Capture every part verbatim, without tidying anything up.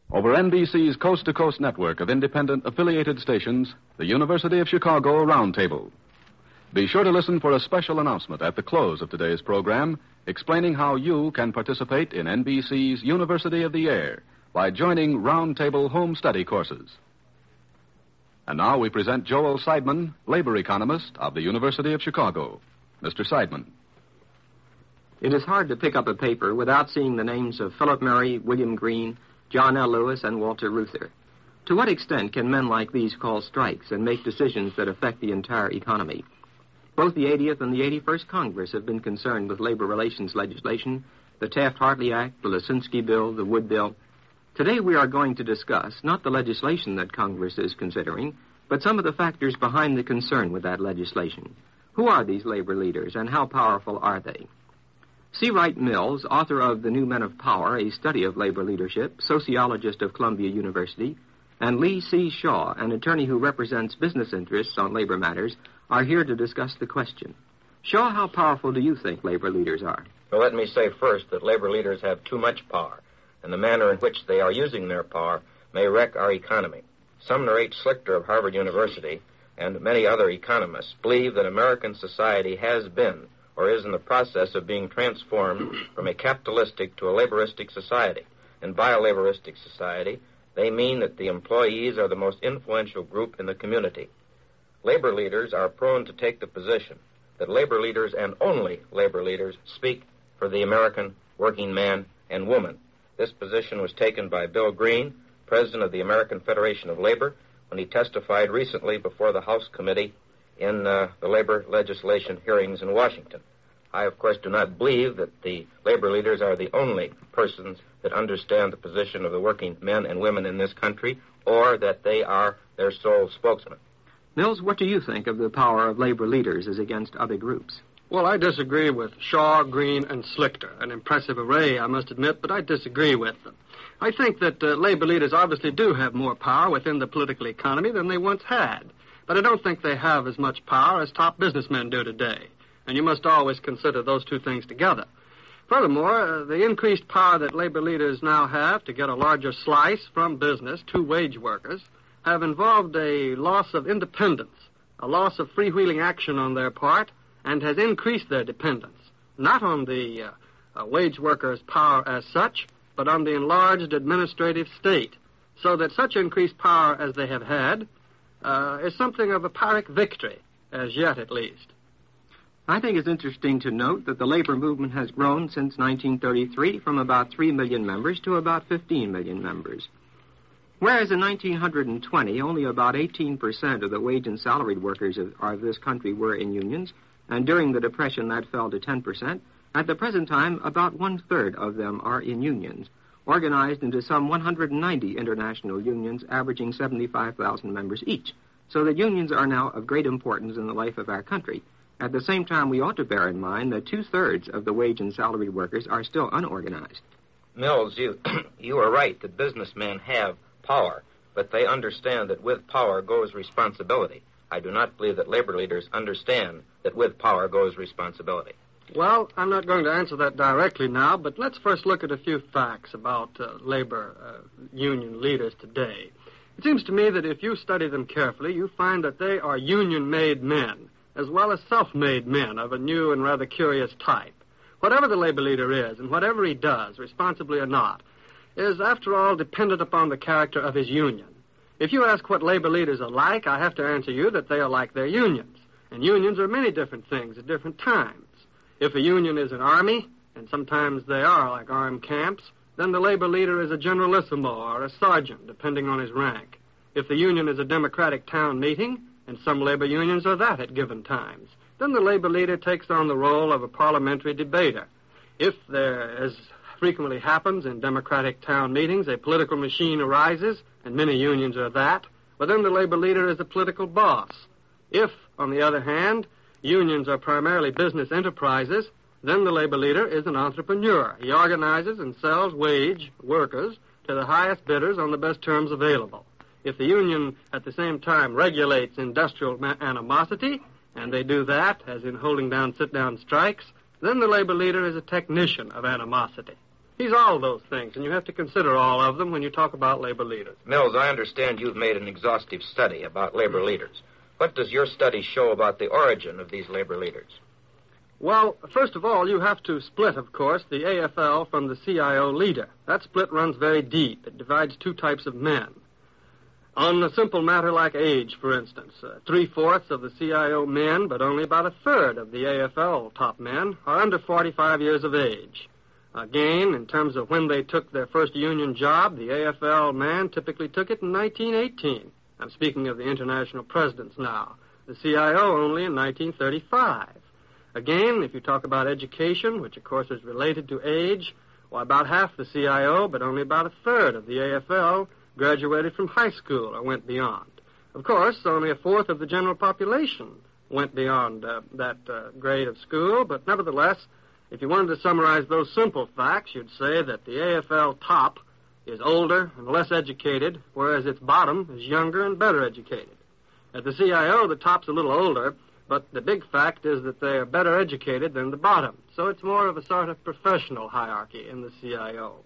Over N B C's coast-to-coast network of independent affiliated stations, the University of Chicago Roundtable. Be sure to listen for a special announcement at the close of today's program explaining how you can participate in N B C's University of the Air by joining Roundtable home study courses. And now we present Joel Seidman, labor economist of the University of Chicago. Mister Seidman. It is hard to pick up a paper without seeing the names of Philip Murray, William Green, John L. Lewis, and Walter Reuther. To what extent can men like these call strikes and make decisions that affect the entire economy? Both the eightieth and the eighty-first Congress have been concerned with labor relations legislation, the Taft-Hartley Act, the Lisinski Bill, the Wood Bill. Today we are going to discuss not the legislation that Congress is considering, but some of the factors behind the concern with that legislation. Who are these labor leaders, and how powerful are they? C. Wright Mills, author of The New Men of Power, a study of labor leadership, sociologist of Columbia University, and Lee C. Shaw, an attorney who represents business interests on labor matters, are here to discuss the question. Shaw, how powerful do you think labor leaders are? Well, let me say first that labor leaders have too much power, and the manner in which they are using their power may wreck our economy. Sumner H. Slichter of Harvard University and many other economists believe that American society has been or is in the process of being transformed from a capitalistic to a laboristic society. And by a laboristic society, they mean that the employees are the most influential group in the community. Labor leaders are prone to take the position that labor leaders and only labor leaders speak for the American working man and woman. This position was taken by Bill Green, president of the American Federation of Labor, when he testified recently before the House Committee in uh, the labor legislation hearings in Washington. I, of course, do not believe that the labor leaders are the only persons that understand the position of the working men and women in this country, or that they are their sole spokesman. Mills, what do you think of the power of labor leaders as against other groups? Well, I disagree with Shaw, Green, and Slichter. An impressive array, I must admit, but I disagree with them. I think that uh, labor leaders obviously do have more power within the political economy than they once had. But I don't think they have as much power as top businessmen do today. And you must always consider those two things together. Furthermore, uh, the increased power that labor leaders now have to get a larger slice from business to wage workers have involved a loss of independence, a loss of freewheeling action on their part, and has increased their dependence, not on the uh, uh, wage workers' power as such, but on the enlarged administrative state, so that such increased power as they have had uh, is something of a Pyrrhic victory, as yet at least. I think it's interesting to note that the labor movement has grown since nineteen thirty-three from about three million members to about fifteen million members. Whereas in nineteen twenty, only about eighteen percent of the wage and salaried workers of, of this country were in unions, and during the Depression that fell to ten percent, at the present time about one-third of them are in unions, organized into some one hundred ninety international unions averaging seventy-five thousand members each, so that unions are now of great importance in the life of our country. At the same time, we ought to bear in mind that two-thirds of the wage and salaried workers are still unorganized. Mills, you, you are right that businessmen have power, but they understand that with power goes responsibility. I do not believe that labor leaders understand that with power goes responsibility. Well, I'm not going to answer that directly now, but let's first look at a few facts about uh, labor uh, union leaders today. It seems to me that if you study them carefully, you find that they are union-made men, as well as self-made men of a new and rather curious type. Whatever the labor leader is, and whatever he does, responsibly or not, is, after all, dependent upon the character of his union. If you ask what labor leaders are like, I have to answer you that they are like their unions. And unions are many different things at different times. If a union is an army, and sometimes they are like armed camps, then the labor leader is a generalissimo or a sergeant, depending on his rank. If the union is a democratic town meeting, and some labor unions are that at given times, then the labor leader takes on the role of a parliamentary debater. If there, as frequently happens in democratic town meetings, a political machine arises, and many unions are that, well, then the labor leader is a political boss. If, on the other hand, unions are primarily business enterprises, then the labor leader is an entrepreneur. He organizes and sells wage workers to the highest bidders on the best terms available. If the union at the same time regulates industrial animosity, and they do that, as in holding down sit-down strikes, then the labor leader is a technician of animosity. He's all those things, and you have to consider all of them when you talk about labor leaders. Mills, I understand you've made an exhaustive study about labor leaders. What does your study show about the origin of these labor leaders? Well, first of all, you have to split, of course, the A F L from the C I O leader. That split runs very deep. It divides two types of men. On a simple matter like age, for instance, uh, three-fourths of the C I O men, but only about a third of the A F L top men, are under forty-five years of age. Again, in terms of when they took their first union job, the A F L man typically took it in nineteen eighteen. I'm speaking of the international presidents now. The C I O only in nineteen thirty-five. Again, if you talk about education, which of course is related to age, well, about half the C I O, but only about a third of the A F L, graduated from high school or went beyond. Of course, only a fourth of the general population went beyond uh, that uh, grade of school, but nevertheless, if you wanted to summarize those simple facts, you'd say that the A F L top is older and less educated, whereas its bottom is younger and better educated. At the C I O, the top's a little older, but the big fact is that they are better educated than the bottom. So it's more of a sort of professional hierarchy in the C I O.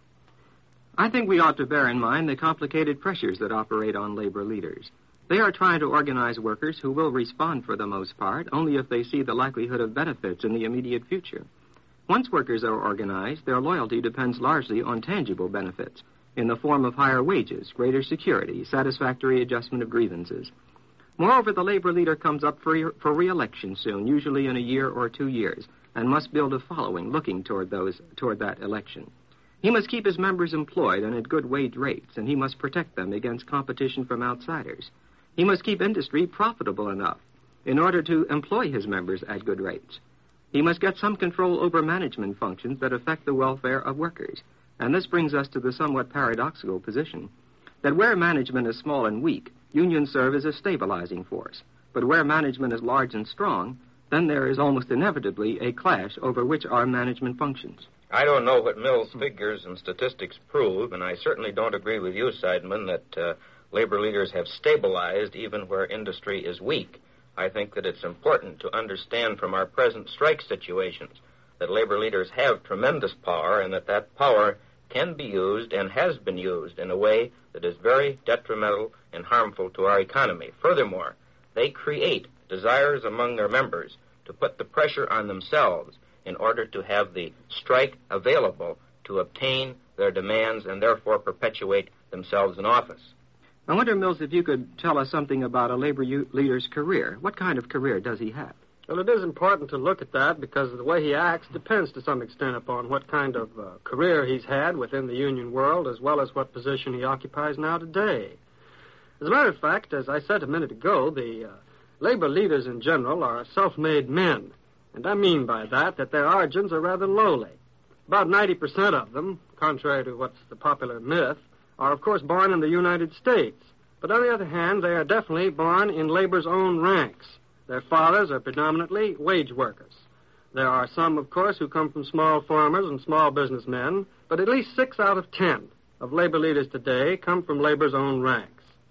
I think we ought to bear in mind the complicated pressures that operate on labor leaders. They are trying to organize workers who will respond for the most part only if they see the likelihood of benefits in the immediate future. Once workers are organized, their loyalty depends largely on tangible benefits in the form of higher wages, greater security, satisfactory adjustment of grievances. Moreover, the labor leader comes up for, for re-election soon, usually in a year or two years, and must build a following looking toward those toward that election. He must keep his members employed and at good wage rates, and he must protect them against competition from outsiders. He must keep industry profitable enough in order to employ his members at good rates. He must get some control over management functions that affect the welfare of workers. And this brings us to the somewhat paradoxical position that where management is small and weak, unions serve as a stabilizing force. But where management is large and strong, then there is almost inevitably a clash over which are management functions. I don't know what Mills' figures and statistics prove, and I certainly don't agree with you, Seidman, that uh, labor leaders have stabilized even where industry is weak. I think that it's important to understand from our present strike situations that labor leaders have tremendous power and that that power can be used and has been used in a way that is very detrimental and harmful to our economy. Furthermore, they create desires among their members to put the pressure on themselves in order to have the strike available to obtain their demands and therefore perpetuate themselves in office. I wonder, Mills, if you could tell us something about a labor u- leader's career. What kind of career does he have? Well, it is important to look at that because the way he acts depends to some extent upon what kind of uh, career he's had within the union world as well as what position he occupies now today. As a matter of fact, as I said a minute ago, the uh, labor leaders in general are self-made men. And I mean by that that their origins are rather lowly. About ninety percent of them, contrary to what's the popular myth, are, of course, born in the United States. But on the other hand, they are definitely born in labor's own ranks. Their fathers are predominantly wage workers. There are some, of course, who come from small farmers and small businessmen, but at least six out of ten of labor leaders today come from labor's own ranks.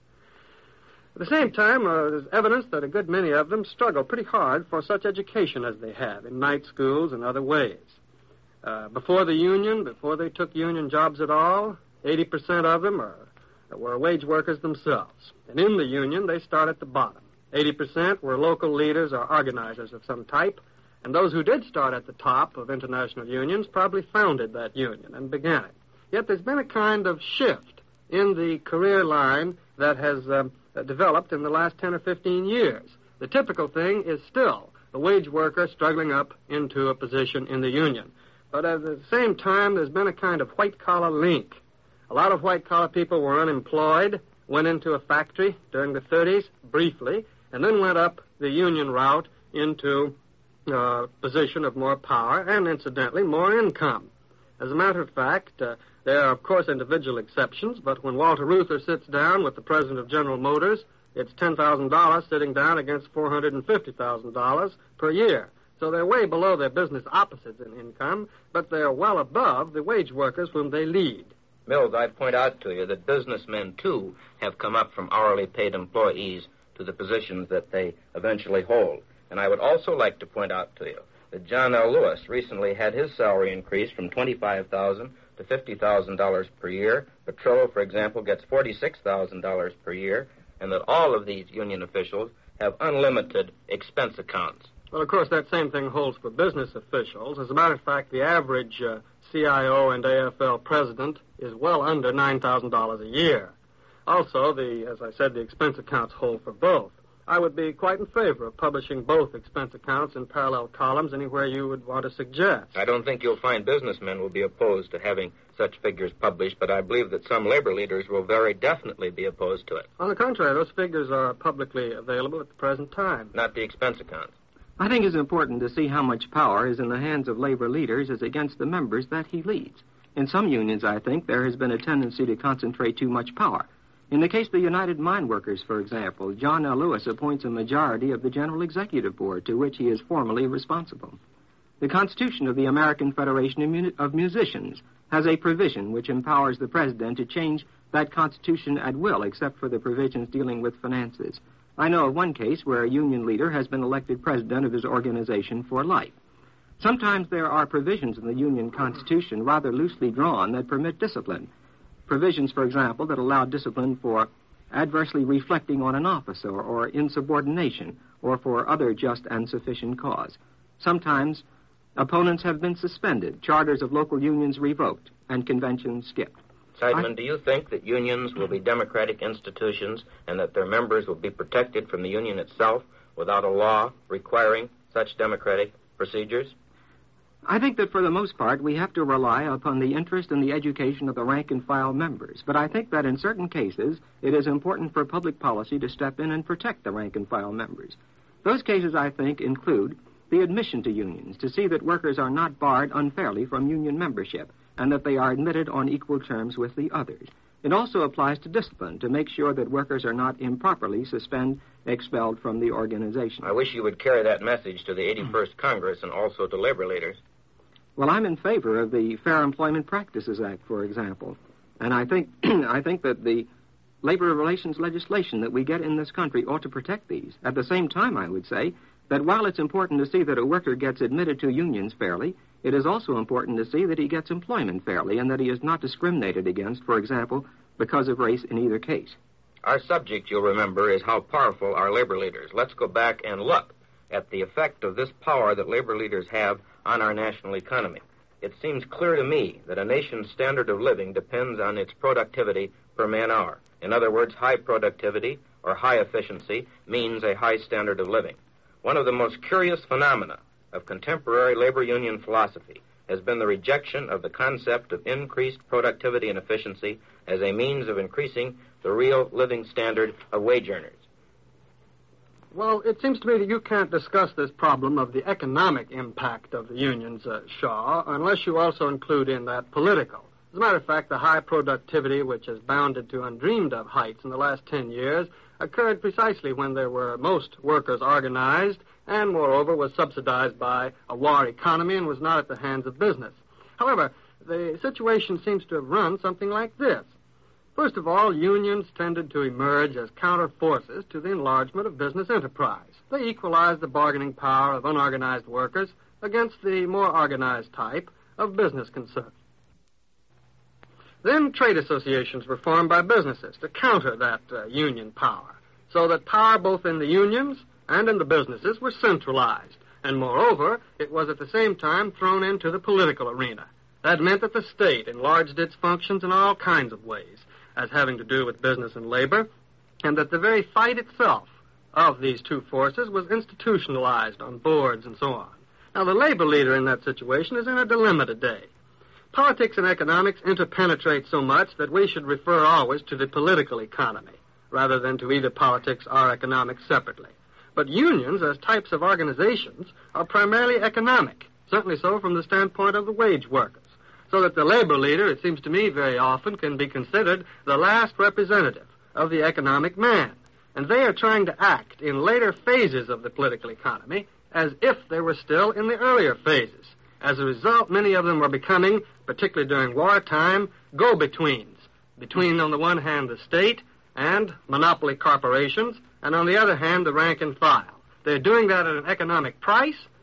At the same time, uh, there's evidence that a good many of them struggle pretty hard for such education as they have in night schools and other ways. Uh, before the union, before they took union jobs at all, eighty percent of them are, were wage workers themselves. And in the union, they start at the bottom. eighty percent were local leaders or organizers of some type, and those who did start at the top of international unions probably founded that union and began it. Yet there's been a kind of shift in the career line that has um, developed in the last ten or fifteen years. The typical thing is still the wage worker struggling up into a position in the union. But at the same time, there's been a kind of white-collar link. A lot of white-collar people were unemployed, went into a factory during the thirties, briefly, and then went up the union route into a position of more power and, incidentally, more income. As a matter of fact, uh, there are, of course, individual exceptions, but when Walter Reuther sits down with the president of General Motors, it's ten thousand dollars sitting down against four hundred fifty thousand dollars per year. So they're way below their business opposites in income, but they're well above the wage workers whom they lead. Mills, I'd point out to you that businessmen, too, have come up from hourly paid employees to the positions that they eventually hold. And I would also like to point out to you that John L. Lewis recently had his salary increased from twenty-five thousand dollars to fifty thousand dollars per year. Petrillo, for example, gets forty-six thousand dollars per year, and that all of these union officials have unlimited expense accounts. Well, of course, that same thing holds for business officials. As a matter of fact, the average uh, C I O and A F L president is well under nine thousand dollars a year. Also, the, as I said, the expense accounts hold for both. I would be quite in favor of publishing both expense accounts in parallel columns anywhere you would want to suggest. I don't think you'll find businessmen will be opposed to having such figures published, but I believe that some labor leaders will very definitely be opposed to it. On the contrary, those figures are publicly available at the present time. Not the expense accounts. I think it's important to see how much power is in the hands of labor leaders as against the members that he leads. In some unions, I think, there has been a tendency to concentrate too much power. In the case of the United Mine Workers, for example, John L. Lewis appoints a majority of the General Executive Board, to which he is formally responsible. The Constitution of the American Federation of Musicians has a provision which empowers the President to change that Constitution at will, except for the provisions dealing with finances. I know of one case where a union leader has been elected president of his organization for life. Sometimes there are provisions in the union constitution rather loosely drawn that permit discipline. Provisions, for example, that allow discipline for adversely reflecting on an officer or insubordination or for other just and sufficient cause. Sometimes opponents have been suspended, charters of local unions revoked, and conventions skipped. Seidman, I... do you think that unions will be democratic institutions and that their members will be protected from the union itself without a law requiring such democratic procedures? I think that for the most part we have to rely upon the interest and the education of the rank-and-file members, but I think that in certain cases it is important for public policy to step in and protect the rank-and-file members. Those cases, I think, include the admission to unions, to see that workers are not barred unfairly from union membership, and that they are admitted on equal terms with the others. It also applies to discipline, to make sure that workers are not improperly suspended, expelled from the organization. I wish you would carry that message to the eighty-first Congress and also to labor leaders. Well, I'm in favor of the Fair Employment Practices Act, for example. And I think I think that the labor relations legislation that we get in this country ought to protect these. At the same time, I would say that while it's important to see that a worker gets admitted to unions fairly, it is also important to see that he gets employment fairly and that he is not discriminated against, for example, because of race in either case. Our subject, you'll remember, is how powerful are labor leaders. Let's go back and look at the effect of this power that labor leaders have on our national economy. It seems clear to me that a nation's standard of living depends on its productivity per man hour. In other words, high productivity or high efficiency means a high standard of living. One of the most curious phenomena of contemporary labor union philosophy has been the rejection of the concept of increased productivity and efficiency as a means of increasing the real living standard of wage earners. Well, it seems to me that you can't discuss this problem of the economic impact of the unions, uh, Shaw, unless you also include in that political. As a matter of fact, the high productivity, which has bounded to undreamed-of heights in the last ten years, occurred precisely when there were most workers organized and, moreover, was subsidized by a war economy and was not at the hands of business. However, the situation seems to have run something like this. First of all, unions tended to emerge as counter-forces to the enlargement of business enterprise. They equalized the bargaining power of unorganized workers against the more organized type of business concern. Then trade associations were formed by businesses to counter that uh, union power, so that power both in the unions and in the businesses was centralized. And moreover, it was at the same time thrown into the political arena. That meant that the state enlarged its functions in all kinds of ways, as having to do with business and labor, and that the very fight itself of these two forces was institutionalized on boards and so on. Now, the labor leader in that situation is in a dilemma today. Politics and economics interpenetrate so much that we should refer always to the political economy, rather than to either politics or economics separately. But unions, as types of organizations, are primarily economic, certainly so from the standpoint of the wage workers. So that the labor leader, it seems to me, very often can be considered the last representative of the economic man. And they are trying to act in later phases of the political economy as if they were still in the earlier phases. As a result, many of them are becoming, particularly during wartime, go-betweens. Between, on the one hand, the state and monopoly corporations, and on the other hand, the rank and file. They're doing that at an economic price to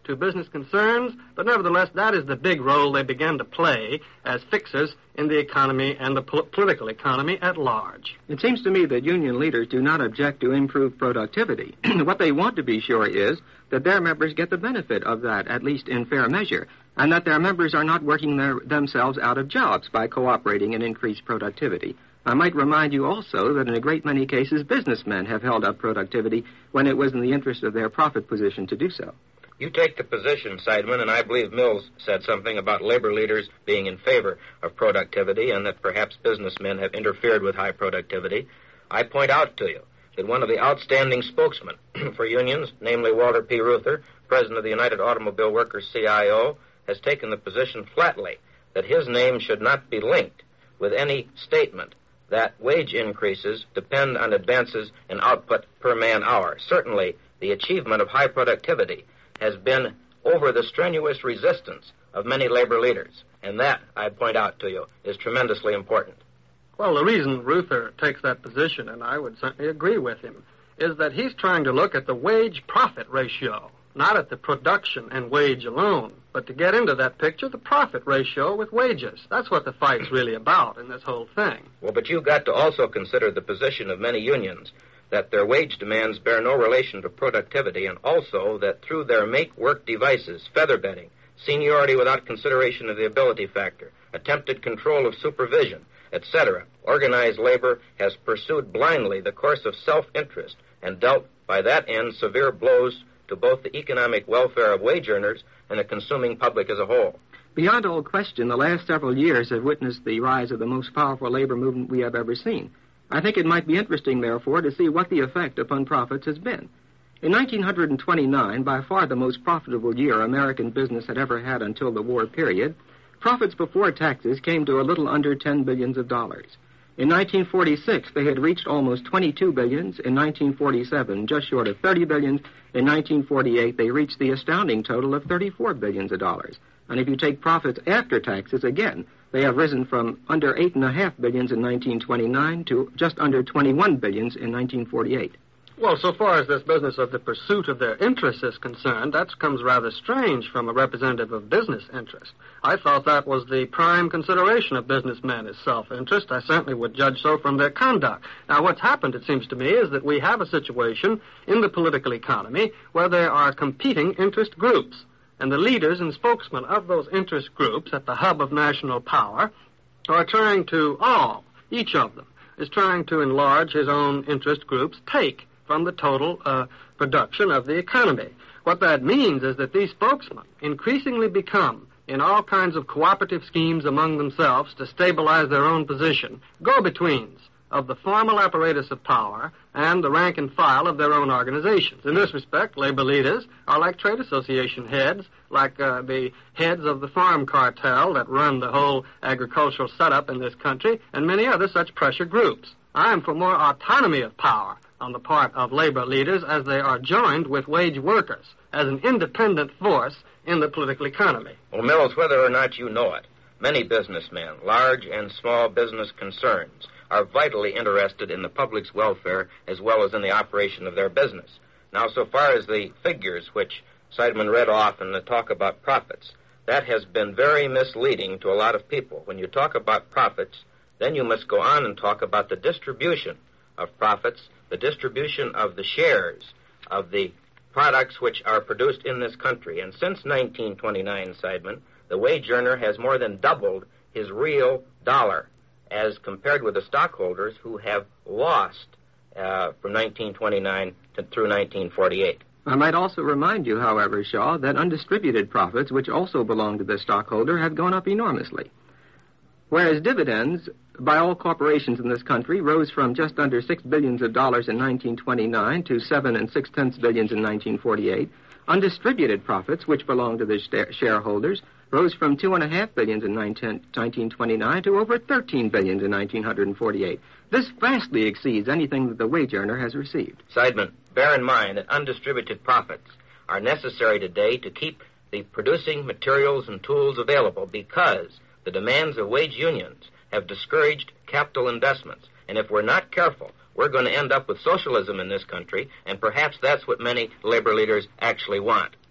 to business concerns, but nevertheless, that is the big role they began to play as fixers in the economy and the po- political economy at large. It seems to me that union leaders do not object to improved productivity. What they want to be sure is that their members get the benefit of that, at least in fair measure, and that their members are not working their, themselves out of jobs by cooperating in increased productivity. I might remind you also that in a great many cases, businessmen have held up productivity when it was in the interest of their profit position to do so. You take the position, Seidman, and I believe Mills said something about labor leaders being in favor of productivity and that perhaps businessmen have interfered with high productivity. I point out to you that one of the outstanding spokesmen for unions, namely Walter P. Reuther, president of the United Automobile Workers C I O, has taken the position flatly that his name should not be linked with any statement that wage increases depend on advances in output per man hour. Certainly, the achievement of high productivity has been over the strenuous resistance of many labor leaders, and that, I point out to you, is tremendously important. Well, the reason Reuther takes that position, and I would certainly agree with him, is that he's trying to look at the wage-profit ratio, not at the production and wage alone, but to get into that picture, the profit ratio with wages. That's what the fight's really about in this whole thing. Well, but you've got to also consider the position of many unions, that their wage demands bear no relation to productivity, and also that through their make-work devices, feather bedding, seniority without consideration of the ability factor, attempted control of supervision, et cetera, organized labor has pursued blindly the course of self-interest and dealt by that end severe blows to both the economic welfare of wage earners and the consuming public as a whole. Beyond all question, the last several years have witnessed the rise of the most powerful labor movement we have ever seen. I think it might be interesting, therefore, to see what the effect upon profits has been. In nineteen twenty-nine, by far the most profitable year American business had ever had until the war period, profits before taxes came to a little under ten billions of dollars. In nineteen forty-six, they had reached almost twenty-two billions. In nineteen forty-seven, just short of thirty billions. In nineteen forty-eight, they reached the astounding total of thirty-four billions of dollars. And if you take profits after taxes, again, they have risen from under eight and a half billions in nineteen twenty-nine to just under twenty-one billions in nineteen forty-eight. Well, so far as this business of the pursuit of their interests is concerned, that comes rather strange from a representative of business interest. I thought that was the prime consideration of businessmen is self-interest. I certainly would judge so from their conduct. Now, what's happened, it seems to me, is that we have a situation in the political economy where there are competing interest groups. And the leaders and spokesmen of those interest groups at the hub of national power are trying to, all, each of them, is trying to enlarge his own interest group's take from the total uh, production of the economy. What that means is that these spokesmen increasingly become, in all kinds of cooperative schemes among themselves to stabilize their own position, go-betweens of the formal apparatus of power and the rank and file of their own organizations. In this respect, labor leaders are like trade association heads, like uh, the heads of the farm cartel that run the whole agricultural setup in this country, and many other such pressure groups. I am for more autonomy of power on the part of labor leaders as they are joined with wage workers as an independent force in the political economy. Well, Mills, whether or not you know it, many businessmen, large and small business concerns, are vitally interested in the public's welfare as well as in the operation of their business. Now, so far as the figures which Seidman read off and the talk about profits, that has been very misleading to a lot of people. When you talk about profits, then you must go on and talk about the distribution of profits, the distribution of the shares of the products which are produced in this country. And since nineteen twenty-nine, Seidman, the wage earner has more than doubled his real dollar as compared with the stockholders who have lost uh, from nineteen twenty-nine to, through nineteen forty-eight. I might also remind you, however, Shaw, that undistributed profits, which also belong to the stockholder, have gone up enormously. Whereas dividends by all corporations in this country rose from just under six billions of dollars in nineteen twenty-nine to seven and six tenths billions in nineteen forty-eight, undistributed profits, which belong to the shareholders, rose from two and a half billions in nineteen twenty-nine to over thirteen billions in nineteen forty-eight. This vastly exceeds anything that the wage earner has received. Seidman, bear in mind that undistributed profits are necessary today to keep the producing materials and tools available because the demands of wage unions have discouraged capital investments. And if we're not careful, we're going to end up with socialism in this country, and perhaps that's what many labor leaders actually want.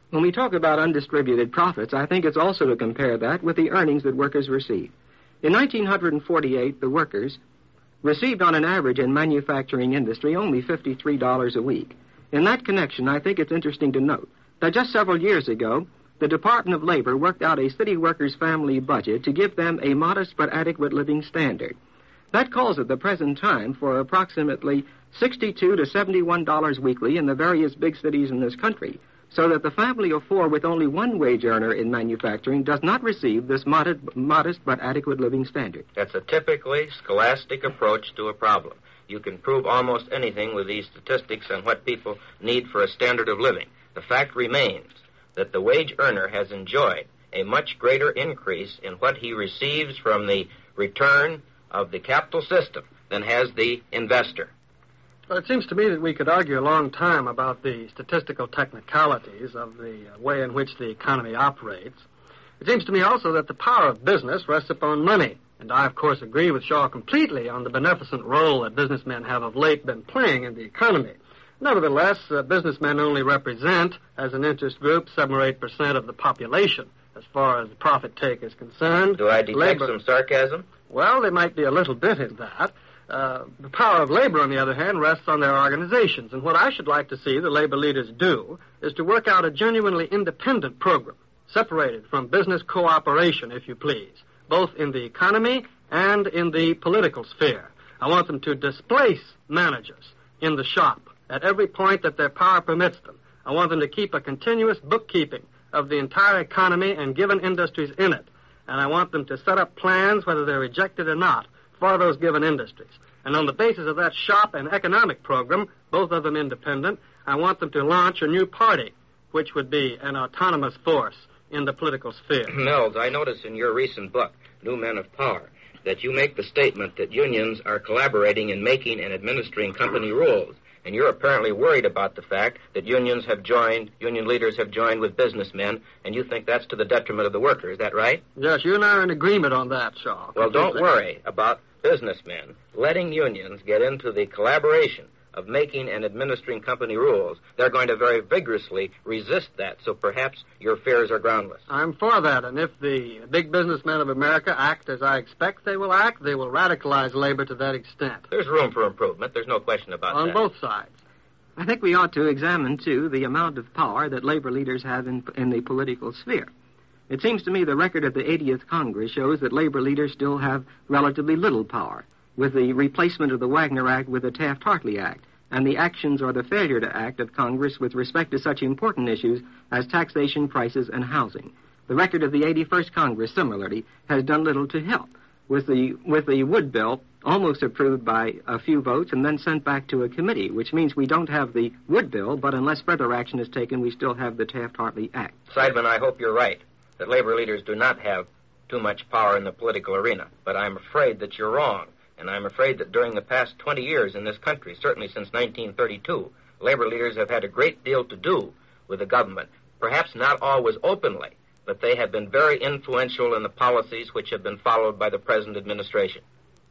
When we talk about undistributed profits, I think it's also to compare that with the earnings that workers receive. In nineteen forty-eight, the workers received on an average in manufacturing industry only fifty-three dollars a week. In that connection, I think it's interesting to note that just several years ago, the Department of Labor worked out a city workers' family budget to give them a modest but adequate living standard. That calls at the present time for approximately sixty-two to seventy-one dollars weekly in the various big cities in this country, so that the family of four with only one wage earner in manufacturing does not receive this modest, modest but adequate living standard. That's a typically scholastic approach to a problem. You can prove almost anything with these statistics on what people need for a standard of living. The fact remains that the wage earner has enjoyed a much greater increase in what he receives from the return of the capital system than has the investor. Well, it seems to me that we could argue a long time about the statistical technicalities of the way in which the economy operates. It seems to me also that the power of business rests upon money. And I, of course, agree with Shaw completely on the beneficent role that businessmen have of late been playing in the economy. Nevertheless, uh, businessmen only represent, as an interest group, seven or eight percent of the population, as far as the profit take is concerned. Do I detect Labor... some sarcasm? Well, there might be a little bit in that. Uh, the power of labor, on the other hand, rests on their organizations. And what I should like to see the labor leaders do is to work out a genuinely independent program, separated from business cooperation, if you please, both in the economy and in the political sphere. I want them to displace managers in the shop at every point that their power permits them. I want them to keep a continuous bookkeeping of the entire economy and given industries in it. And I want them to set up plans, whether they're rejected or not, for those given industries. And on the basis of that shop and economic program, both of them independent, I want them to launch a new party, which would be an autonomous force in the political sphere. Mills, I notice in your recent book, New Men of Power, that you make the statement that unions are collaborating in making and administering company rules. And you're apparently worried about the fact that unions have joined, union leaders have joined with businessmen, and you think that's to the detriment of the worker. Is that right? Yes, you and I are in agreement on that, Shaw. Well, don't worry about businessmen letting unions get into the collaboration of making and administering company rules. They're going to very vigorously resist that, so perhaps your fears are groundless. I'm for that, and if the big businessmen of America act as I expect they will act, they will radicalize labor to that extent. There's room for improvement. There's no question about On that. On both sides. I think we ought to examine, too, the amount of power that labor leaders have in, in the political sphere. It seems to me the record of the eightieth Congress shows that labor leaders still have relatively little power, with the replacement of the Wagner Act with the Taft-Hartley Act, and the actions or the failure to act of Congress with respect to such important issues as taxation, prices, and housing. The record of the eighty-first Congress, similarly, has done little to help, with the with the Wood Bill almost approved by a few votes and then sent back to a committee, which means we don't have the Wood Bill, but unless further action is taken, we still have the Taft-Hartley Act. Seidman, I hope you're right, that labor leaders do not have too much power in the political arena, but I'm afraid that you're wrong. And I'm afraid that during the past twenty years in this country, certainly since nineteen thirty-two, labor leaders have had a great deal to do with the government. Perhaps not always openly, but they have been very influential in the policies which have been followed by the present administration.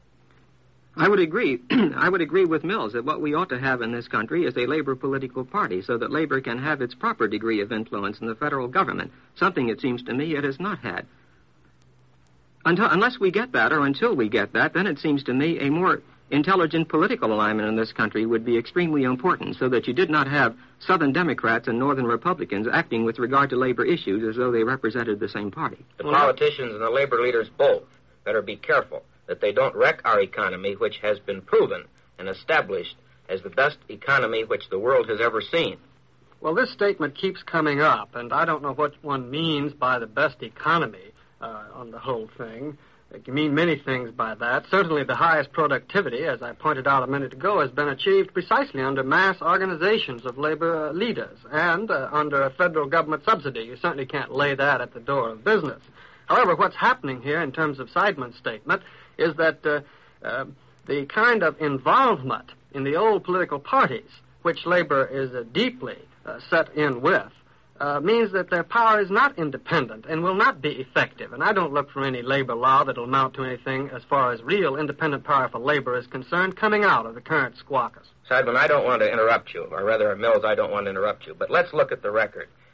I would agree. I would agree with Mills that what we ought to have in this country is a labor political party so that labor can have its proper degree of influence in the federal government, something, it seems to me, it has not had. Until, unless we get that, or until we get that, then it seems to me a more intelligent political alignment in this country would be extremely important, so that you did not have Southern Democrats and Northern Republicans acting with regard to labor issues as though they represented the same party. The politicians and the labor leaders both better be careful that they don't wreck our economy, which has been proven and established as the best economy which the world has ever seen. Well, this statement keeps coming up, and I don't know what one means by the best economy. Uh, on the whole thing. It can mean many things by that. Certainly the highest productivity, as I pointed out a minute ago, has been achieved precisely under mass organizations of labor uh, leaders and uh, under a federal government subsidy. You certainly can't lay that at the door of business. However, what's happening here in terms of Seidman's statement is that uh, uh, the kind of involvement in the old political parties, which labor is uh, deeply uh, set in with, Uh, means that their power is not independent and will not be effective. And I don't look for any labor law that will amount to anything as far as real independent power for labor is concerned coming out of the current squawkers. Seidman, I don't want to interrupt you, or rather, Mills, I don't want to interrupt you, but let's look at the record.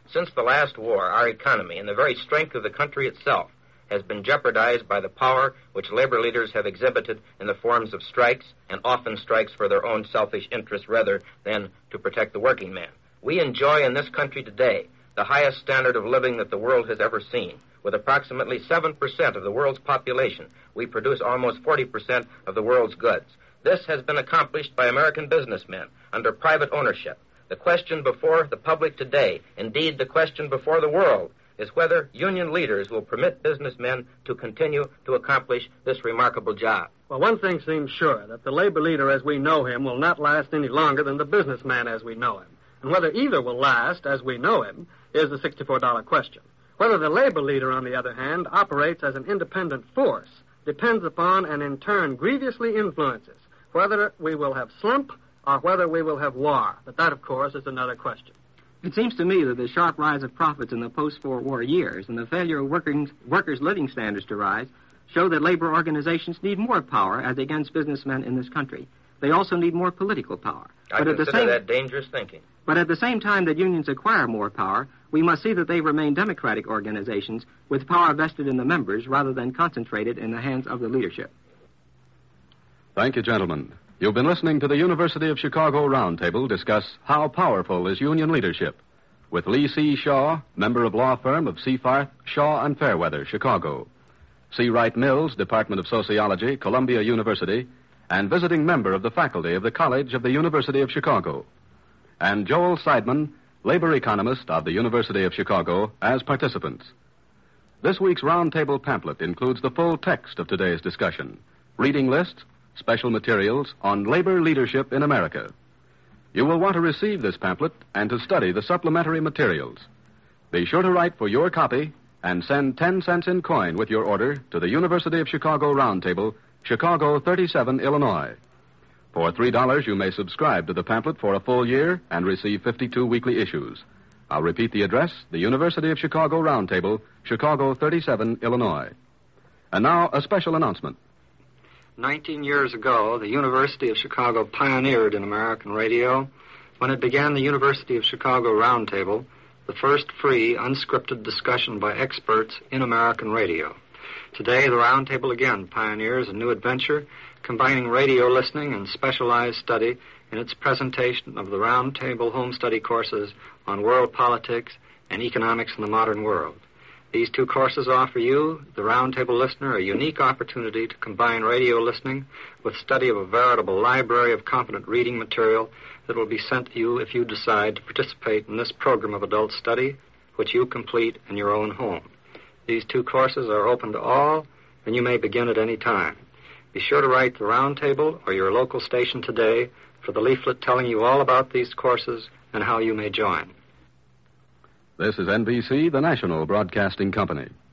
Since the last war, our economy and the very strength of the country itself has been jeopardized by the power which labor leaders have exhibited in the forms of strikes, and often strikes for their own selfish interests rather than to protect the working man. We enjoy in this country today the highest standard of living that the world has ever seen. With approximately seven percent of the world's population, we produce almost forty percent of the world's goods. This has been accomplished by American businessmen under private ownership. The question before the public today, indeed the question before the world, is whether union leaders will permit businessmen to continue to accomplish this remarkable job. Well, one thing seems sure, that the labor leader as we know him will not last any longer than the businessman as we know him. And whether either will last as we know him is the sixty-four dollar question. Whether the labor leader, on the other hand, operates as an independent force depends upon and in turn grievously influences whether we will have slump or whether we will have war. But that, of course, is another question. It seems to me that the sharp rise of profits in the post-war years and the failure of working, workers' living standards to rise show that labor organizations need more power as against businessmen in this country. They also need more political power. I but consider at the same, that dangerous thinking. But at the same time that unions acquire more power, we must see that they remain democratic organizations with power vested in the members rather than concentrated in the hands of the leadership. Thank you, gentlemen. You've been listening to the University of Chicago Roundtable discuss How Powerful is Union Leadership with Lee C. Shaw, member of law firm of Seafarth, Shaw and Fairweather, Chicago. C. Wright Mills, Department of Sociology, Columbia University, and visiting member of the faculty of the College of the University of Chicago. And Joel Seidman, labor economist of the University of Chicago, as participants. This week's roundtable pamphlet includes the full text of today's discussion, reading lists, special materials on labor leadership in America. You will want to receive this pamphlet and to study the supplementary materials. Be sure to write for your copy and send ten cents in coin with your order to the University of Chicago Roundtable, Chicago thirty-seven, Illinois. For three dollars, you may subscribe to the pamphlet for a full year and receive fifty-two weekly issues. I'll repeat the address, the University of Chicago Roundtable, Chicago thirty-seven, Illinois. And now, a special announcement. Nineteen years ago, the University of Chicago pioneered in American radio when it began the University of Chicago Roundtable, the first free, unscripted discussion by experts in American radio. Today, the Roundtable again pioneers a new adventure, combining radio listening and specialized study in its presentation of the Roundtable home study courses on world politics and economics in the modern world. These two courses offer you, the Roundtable listener, a unique opportunity to combine radio listening with study of a veritable library of competent reading material that will be sent to you if you decide to participate in this program of adult study, which you complete in your own home. These two courses are open to all, and you may begin at any time. Be sure to write the Roundtable or your local station today for the leaflet telling you all about these courses and how you may join. This is N B C, the national broadcasting company.